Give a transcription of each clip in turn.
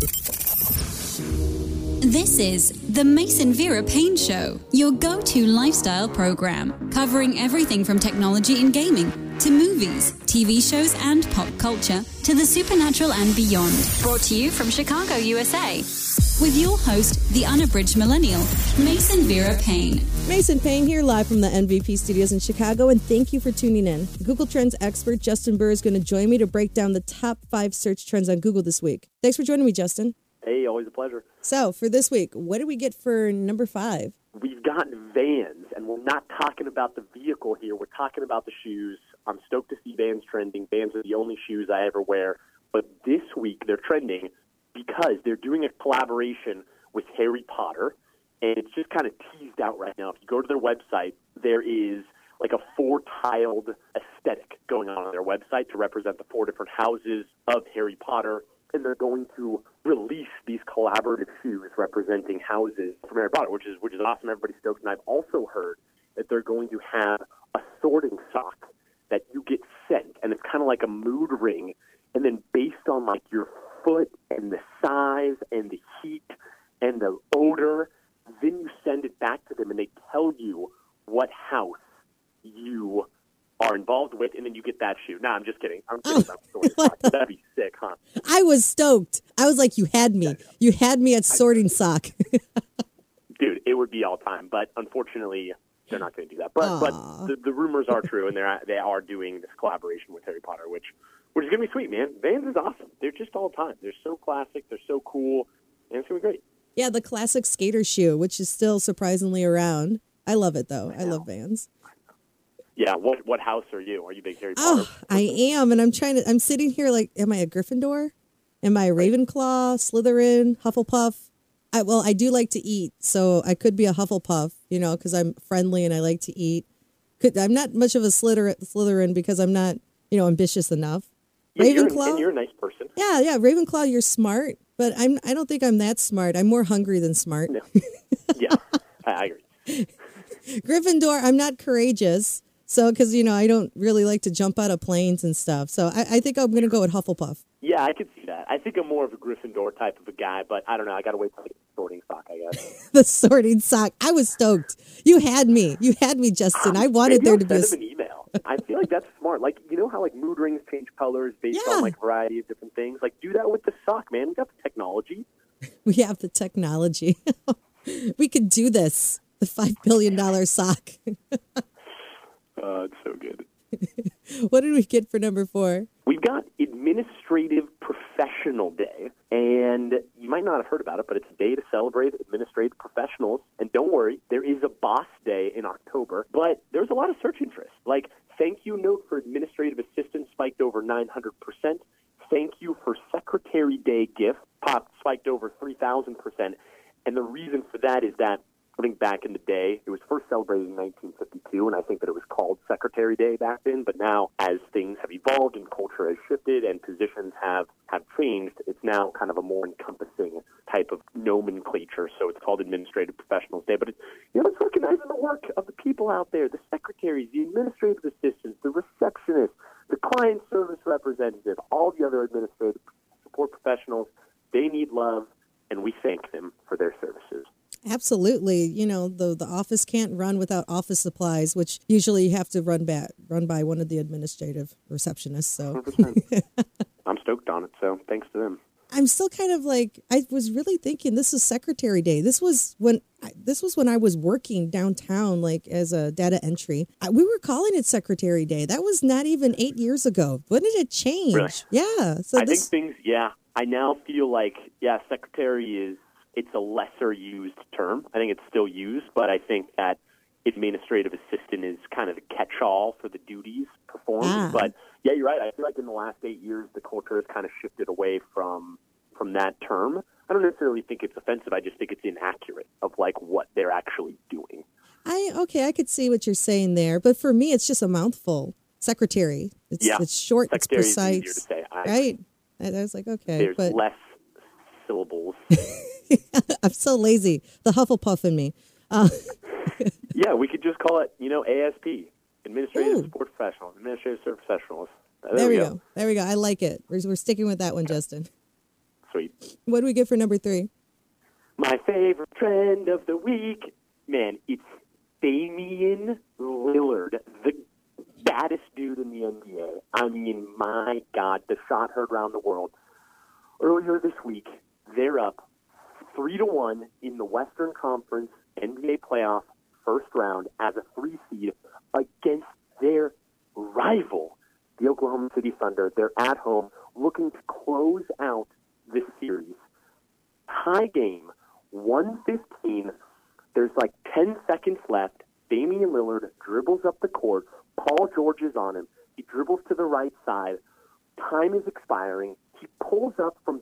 This is the Mason Vera Payne Show, your go-to lifestyle program, covering everything from technology and gaming to movies, TV shows, and pop culture to the supernatural and beyond. Brought to you from Chicago, USA. With your host, the unabridged millennial, Mason Vera Payne. Mason Payne here, live from the MVP studios in Chicago, and thank you for tuning in. Google Trends expert Justin Burr is going to join me to break down the top 5 search trends on Google this week. Thanks for joining me, Justin. Hey, always a pleasure. So, for this week, what do we get for number 5? We've got Vans, and we're not talking about the vehicle here. We're talking about the shoes. I'm stoked to see Vans trending. Vans are the only shoes I ever wear. But this week, they're trending because they're doing a collaboration with Harry Potter, and it's just kind of teased out right now. If you go to their website, there is like a 4-tiled aesthetic going on their website to represent the 4 different houses of Harry Potter. And they're going to release these collaborative shoes representing houses from Harry Potter, which is awesome. Everybody's stoked. And I've also heard that they're going to have a sorting sock that you get sent, and it's kind of like a mood ring. And then based on like your foot and the size and the heat and the odor, then you send it back to them, and they tell you what house you are involved with, and then you get that shoe. Nah, I'm just kidding. I'm kidding about sorting sock. That'd be sick, huh? I was stoked. I was like, you had me. You had me at sorting sock. Dude, it would be all time, but unfortunately, they're not going to do that. But the rumors are true, and they are doing this collaboration with Harry Potter, which is going to be sweet, man. Vans is awesome. They're just all time. They're so classic. They're so cool, and it's going to be great. Yeah, the classic skater shoe, which is still surprisingly around. I love it, though. I love Vans. Yeah, what house are you? Are you a big Harry Potter? Oh, I am, and I'm sitting here like, am I a Gryffindor? Am I a Ravenclaw, Slytherin, Hufflepuff? I do like to eat, so I could be a Hufflepuff, because I'm friendly and I like to eat. I'm not much of a Slytherin because I'm not, ambitious enough. Yeah, Ravenclaw, you're a nice person. Yeah, Ravenclaw, you're smart, but I don't think I'm that smart. I'm more hungry than smart. No. Yeah, I agree. Gryffindor, I'm not courageous. So, because, I don't really like to jump out of planes and stuff. So, I think I'm going to go with Hufflepuff. Yeah, I could see that. I think I'm more of a Gryffindor type of a guy, but I don't know. I got to wait till I get the sorting sock, I guess. The sorting sock. I was stoked. You had me. Justin. I wanted there to be send him an email. I feel like that's smart. Like, you know how, like, mood rings change colors based on, like, a variety of different things? Like, do that with the sock, man. We got the technology. We have the technology. We could do this. The $5 billion sock. It's so good. What did we get for number 4? We've got Administrative Professional Day, and you might not have heard about it, but it's a day to celebrate administrative professionals. And don't worry, there is a Boss Day in October, but there's a lot of search interest. Like, thank you note for administrative assistants spiked over 900%. Thank you for Secretary Day gift spiked over 3,000%. And the reason for that is that I think back in the day, it was first celebrated in 1952, and I think that it was called Secretary Day back then. But now, as things have evolved and culture has shifted and positions have changed, it's now kind of a more encompassing type of nomenclature. So it's called Administrative Professionals Day. But it's recognizing the work of the people out there, the secretaries, the administrative assistants, the receptionists, the client service representative, all the other administrative support professionals. They need love, and we thank them for their services. Absolutely. The office can't run without office supplies, which usually you have to run by one of the administrative receptionists. So 100%. I'm stoked on it. So thanks to them. I'm still kind of like, I was really thinking this is Secretary Day. This was when I was working downtown, like as a data entry. We were calling it Secretary Day. That was not even 8 years ago. When did it change? Really? Yeah. So I think things, I now feel like, secretary it's a lesser used term. I think it's still used, but I think that administrative assistant is kind of the catch-all for the duties performed. But yeah, you're right. I feel like in the last 8 years, the culture has kind of shifted away from that term. I don't necessarily think it's offensive. I just think it's inaccurate of like what they're actually doing. I could see what you're saying there, but for me, it's just a mouthful. Secretary. It's short. Secretary it's precise. Is easier to say. Right. I was like, okay. There's less syllables. I'm so lazy. The Hufflepuff in me. Yeah, we could just call it, ASP, Administrative Support Professional, Administrative Service Professionals. There we go. There we go. I like it. We're sticking with that one, Justin. Sweet. What do we get for number 3? My favorite trend of the week, man, it's Damian Lillard, the baddest dude in the NBA. I mean, my God, the shot heard around the world. Earlier this week, they're up 3-1 in the Western Conference NBA playoff first round as a 3 seed against their rival, the Oklahoma City Thunder. They're at home looking to close out this series. Tie game, 1:15. There's like 10 seconds left. Damian Lillard dribbles up the court. Paul George is on him. He dribbles to the right side. Time is expiring. He pulls up from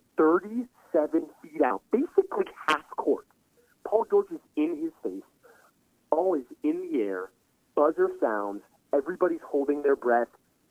37 feet out, basically half court. Paul George is in his face. Ball is in the air. Buzzer sounds. Everybody's holding their breath.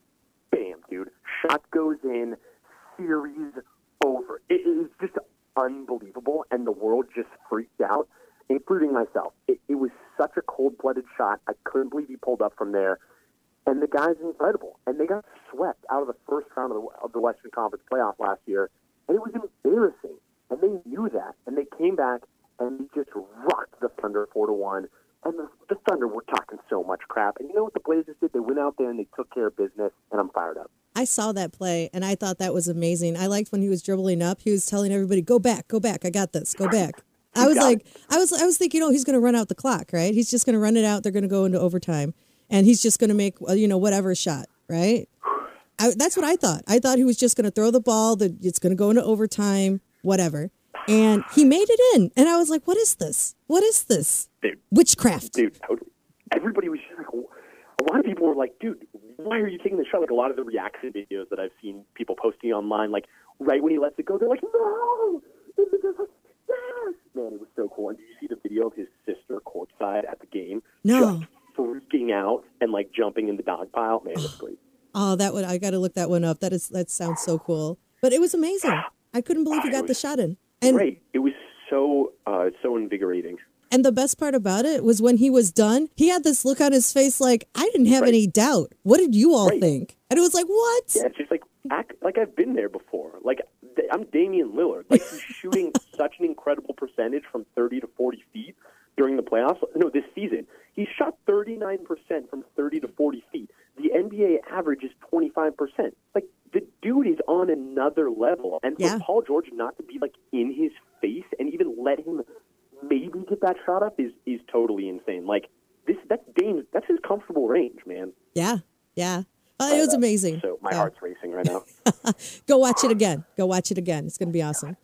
Bam, dude. Shot goes in. Series over. It is just unbelievable, and the world just freaked out, including myself. It was such a cold-blooded shot. I couldn't believe he pulled up from there. And the guy's incredible. And they got swept out of the first round of the Western Conference playoff last year, and it was embarrassing. And they knew that, and they came back, and they just rocked the Thunder 4-1. And the Thunder were talking so much crap. And you know what the Blazers did? They went out there and they took care of business, and I'm fired up. I saw that play, and I thought that was amazing. I liked when he was dribbling up. He was telling everybody, go back, I got this, go back. I was thinking, he's going to run out the clock, right? He's just going to run it out. They're going to go into overtime, and he's just going to make, whatever shot, right? That's what I thought. I thought he was just going to throw the ball, that it's going to go into overtime, whatever. And he made it in. And I was like, what is this? What is this? Dude, witchcraft. Dude, totally. Everybody was just like, a lot of people were like, dude, why are you taking the shot? Like a lot of the reaction videos that I've seen people posting online, like right when he lets it go, they're like, no! They're like, yes! Man, it was so cool. And did you see the video of his sister courtside at the game? No. Just freaking out and like jumping in the dog pile? Man, it's great. Oh, I got to look that one up. That sounds so cool. But it was amazing. I couldn't believe he got the shot in. And great. It was so invigorating. And the best part about it was when he was done, he had this look on his face like, I didn't have any doubt. What did you all think? And it was like, what? Yeah, it's just like, act like I've been there before. Like, I'm Damian Lillard. Like, he's shooting such an incredible percentage from 30 to 40 feet during the playoffs. No, this season. He shot 39% from 30 to 40 feet. The NBA average is 25%. Like, the dude is on another level. And for Paul George not to be, like, in his face and even let him maybe get that shot up is totally insane. Like, that's his comfortable range, man. Yeah. It was amazing. So my heart's racing right now. Go watch it again. It's going to be awesome.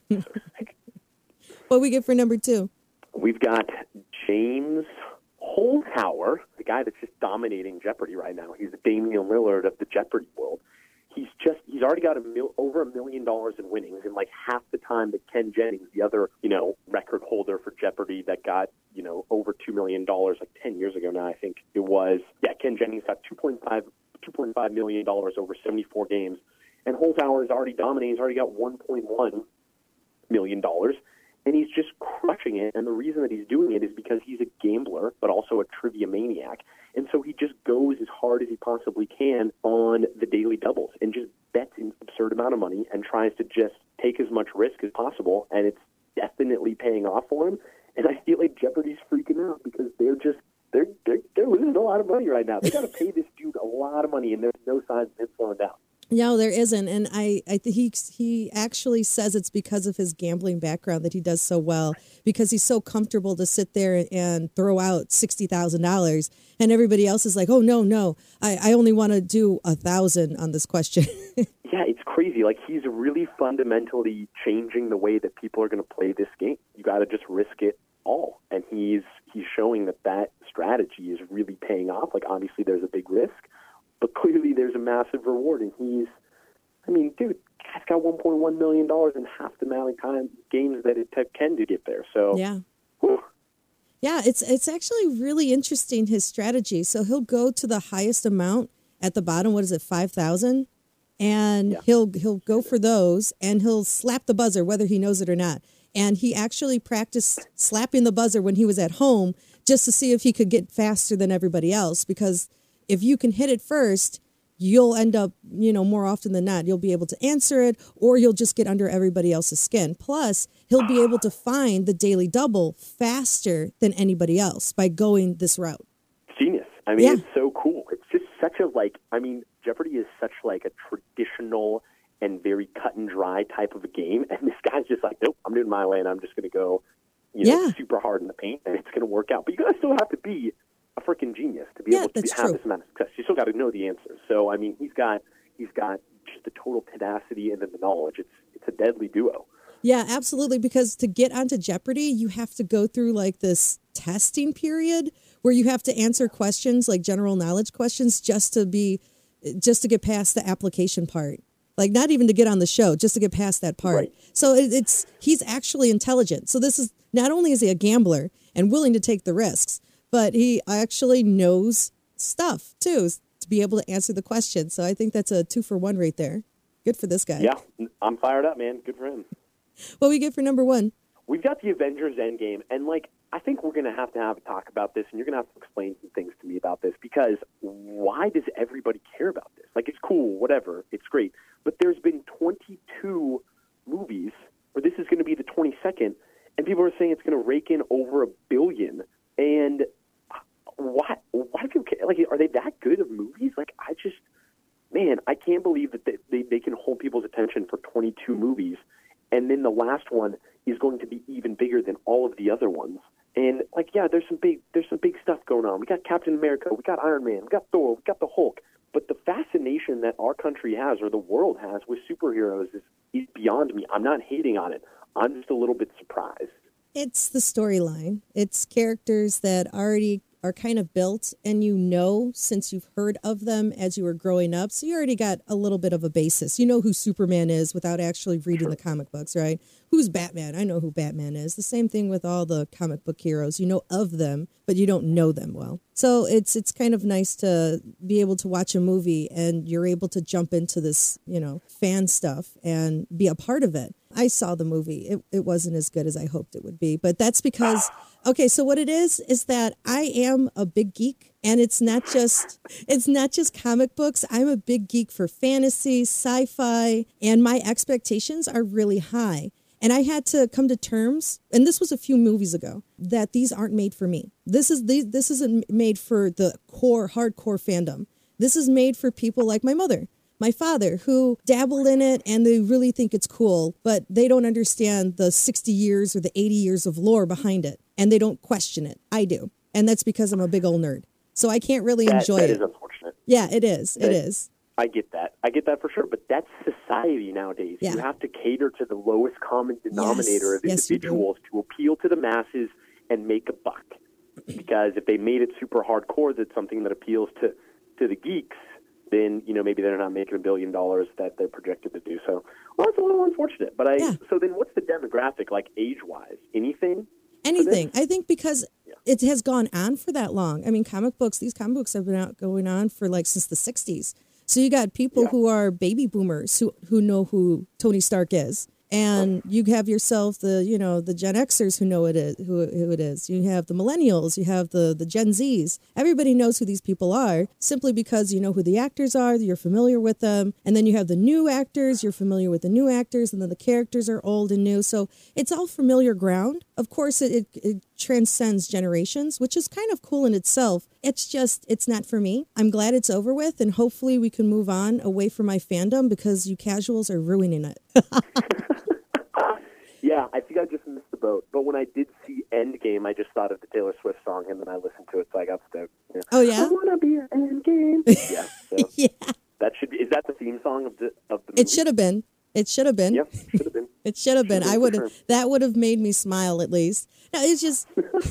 What we get for number 2? We've got James Holzhauer, the guy that's just dominating Jeopardy right now. He's the Damian Lillard of the Jeopardy world. He's already got over $1 million in winnings in like half the time that Ken Jennings, the other, record holder for Jeopardy that got, over $2 million like 10 years ago now, I think it was. Yeah, Ken Jennings got $2.5 million over 74 games. And Holzhauer is already dominating. He's already got $1.1 million. And he's just crushing it. And the reason that he's doing it is because he's a gambler, but also a trivia maniac. And so he just goes as hard as he possibly can on the daily doubles and just bets an absurd amount of money and tries to just take as much risk as possible. And it's definitely paying off for him. And I feel like Jeopardy's freaking out because they're losing a lot of money right now. They got to pay this dude a lot of money, and there's no signs of him slowing down. No, there isn't. And I think he actually says it's because of his gambling background that he does so well, because he's so comfortable to sit there and throw out $60,000. And everybody else is like, oh, no, I only want to do 1,000 on this question. Yeah, it's crazy. Like, he's really fundamentally changing the way that people are going to play this game. You got to just risk it all. And he's showing that strategy is really paying off. Like, obviously there's a big risk, but clearly there's a massive reward. And dude, guy's got $1.1 million in half the amount of games that it took Ken to get there. So yeah. Whew. Yeah, it's actually really interesting, his strategy. So he'll go to the highest amount at the bottom. What is it, 5,000? And he'll go for those, and he'll slap the buzzer, whether he knows it or not. And he actually practiced slapping the buzzer when he was at home just to see if he could get faster than everybody else. Because if you can hit it first, you'll end up, more often than not, you'll be able to answer it, or you'll just get under everybody else's skin. Plus, he'll be able to find the daily double faster than anybody else by going this route. Genius. I mean, It's so cool. It's just such a, Jeopardy is such like a traditional and very cut and dry type of a game. And this guy's just like, nope, I'm doing my way, and I'm just going to go, super hard in the paint, and it's going to work out. But you guys still have to be a freaking genius to be able to have this amount of success. You still got to know the answers. So, I mean, he's got just the total tenacity and then the knowledge. It's a deadly duo. Yeah, absolutely. Because to get onto Jeopardy, you have to go through like this testing period where you have to answer questions like general knowledge questions just to get past the application part. Like not even to get on the show, just to get past that part. Right. So he's actually intelligent. So this is not only is he a gambler and willing to take the risks, but he actually knows stuff too to be able to answer the question. So I think that's a 2-for-1 right there. Good for this guy. Yeah, I'm fired up, man. Good for him. What we get for number 1? We've got the Avengers Endgame, and I think we're going to have a talk about this, and you're going to have to explain some things to me about this, because why does everybody care about this? It's cool, whatever, it's great, but there's been 22 movies, or this is going to be the 22nd, and people are saying it's going to rake in over $1 billion, and why do people care? Are they that good of movies? I can't believe that they can hold people's attention for 22 movies, and then the last one is going to be even bigger than all of the other ones. And there's some big stuff going on. We got Captain America, we got Iron Man, we got Thor, we got the Hulk. But the fascination that our country has, or the world has, with superheroes is beyond me. I'm not hating on it. I'm just a little bit surprised. It's the storyline. It's characters that already are kind of built, and since you've heard of them as you were growing up. So you already got a little bit of a basis. You know who Superman is without actually reading the comic books, right? Who's Batman? I know who Batman is. The same thing with all the comic book heroes. You know of them, but you don't know them well. So it's kind of nice to be able to watch a movie and you're able to jump into this, fan stuff and be a part of it. I saw the movie. It wasn't as good as I hoped it would be, but that's because, okay, so what it is that I am a big geek, and it's not just comic books. I'm a big geek for fantasy, sci-fi, and my expectations are really high. And I had to come to terms, and this was a few movies ago, that these aren't made for me. This isn't made for the hardcore fandom. This is made for people like my mother, my father, who dabble in it and they really think it's cool, but they don't understand the 60 years or the 80 years of lore behind it, and they don't question it. I do. And that's because I'm a big old nerd. So I can't really enjoy it. That is unfortunate. Yeah, it is. It is. I get that. I get that for sure. But that's society nowadays. Yeah. You have to cater to the lowest common denominator of individuals to appeal to the masses and make a buck. Because if they made it super hardcore, that's something that appeals to the geeks, then maybe they're not making $1 billion that they're projected to do. So, well, it's a little unfortunate. But so then, what's the demographic age-wise? Anything? Anything. I think because it has gone on for that long. I mean, these comic books have been going on for since the 60s. So you got people who are baby boomers who know who Tony Stark is. And you have yourself the Gen Xers who know who it is. You have the millennials. You have the Gen Zs. Everybody knows who these people are simply because you know who the actors are. You're familiar with them. And then you have the new actors. You're familiar with the new actors. And then the characters are old and new. So it's all familiar ground. Of course, it transcends generations, which is kind of cool in itself. It's not for me. I'm glad it's over with. And hopefully we can move on away from my fandom because you casuals are ruining it. Yeah, I think I just missed the boat. But when I did see Endgame, I just thought of the Taylor Swift song, and then I listened to it, so I got stoked. Yeah. Oh, yeah? I want to be an Endgame. Yeah. So yeah. That should be. Is that the theme song of the movie? It should have been. It should have been. Yep, should have been. It should have been. That would have made me smile at least. No, it's just...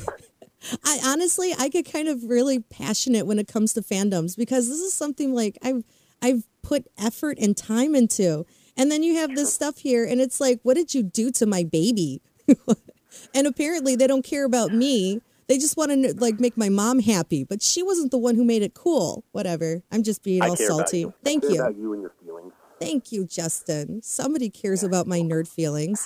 I get kind of really passionate when it comes to fandoms because this is something I've put effort and time into. And then you have this stuff here, and it's like, what did you do to my baby? And apparently they don't care about me. They just want to make my mom happy. But she wasn't the one who made it cool. Whatever. I'm just being all salty. Thank you. I care about you and your feelings. Thank you, Justin. Somebody cares about my nerd feelings.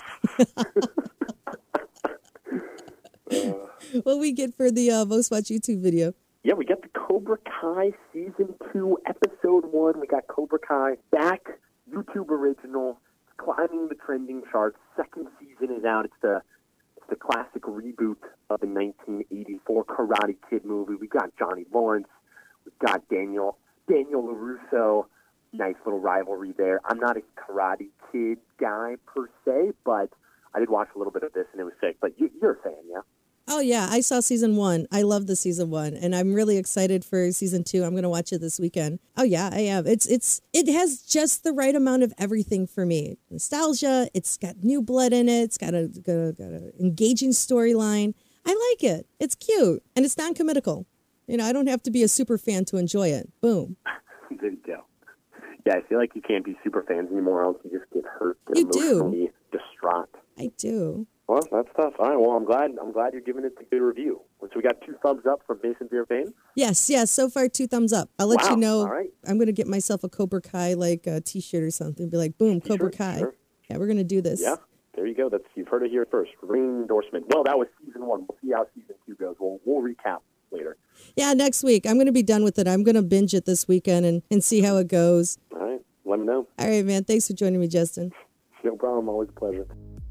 What we get for the most watched YouTube video? Yeah, we got the Cobra Kai Season Season 2, Episode 1. We got Cobra Kai back, YouTube original, climbing the trending charts. Second season is out. It's the classic reboot of the 1984 Karate Kid movie. We got Johnny Lawrence. We've got Daniel LaRusso. Nice little rivalry there. I'm not a Karate Kid guy per se, but I did watch a little bit of this and it was sick. But you're a fan, yeah? Oh, yeah. I saw season 1. I love the season 1, and I'm really excited for season 2. I'm going to watch it this weekend. Oh, yeah, I am. It has just the right amount of everything for me. Nostalgia. It's got new blood in it. It's got a engaging storyline. I like it. It's cute, and it's non-committal. I don't have to be a super fan to enjoy it. Boom. There you go. Yeah, I feel like you can't be super fans anymore, else you just get hurt, You emotionally distraught. I do. Well, that's tough. All right, well, I'm glad you're giving it a good review. So we got 2 thumbs up from Mason Vera Payne? Yes. So far, 2 thumbs up. I'll let you know. All right. I'm going to get myself a Cobra Kai T-shirt or something. Be like, boom, Cobra Kai. Sure. Yeah, we're going to do this. Yeah, there you go. You've heard it here first. Ring endorsement. Well, that was season 1. We'll see how season 2 goes. We'll recap later. Yeah, next week. I'm going to be done with it. I'm going to binge it this weekend and see how it goes. All right. Let me know. All right, man. Thanks for joining me, Justin. No problem. Always a pleasure.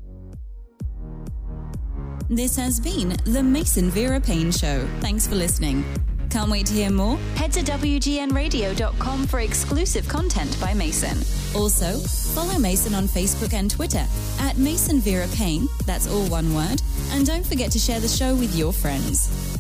This has been The Mason Vera Payne Show. Thanks for listening. Can't wait to hear more? Head to WGNradio.com for exclusive content by Mason. Also, follow Mason on Facebook and Twitter at Mason Vera Payne. That's all one word. And don't forget to share the show with your friends.